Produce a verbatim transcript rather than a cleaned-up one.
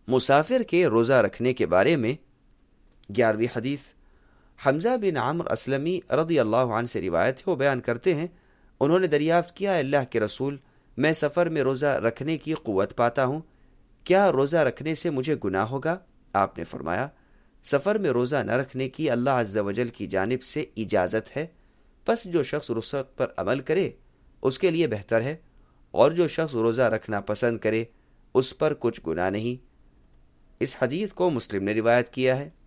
मुसाफिर के रोज़ा रखने के बारे में ग्यारहवीं हदीस हमजा बिन आमर असलमी रज़ी अल्लाह अन्हु से रिवायत है। वो बयान करते हैं, उन्होंने दरियाफ्त किया, अल्लाह के रसूल, मैं सफ़र में रोज़ा रखने की क़ुव्वत पाता हूँ, क्या रोज़ा रखने से मुझे गुनाह होगा? आपने फरमाया, सफ़र में रोज़ा न रखने की अल्लाह अज़्ज़ा वजल की जानिब से इजाज़त है, बस जो शख्स रुख़्सत पर अमल करे उसके लिए बेहतर है, और जो शख्स रोज़ा रखना पसंद करे उस पर कुछ गुनाह नहीं। इस हदीस को मुस्लिम ने रिवायत किया है।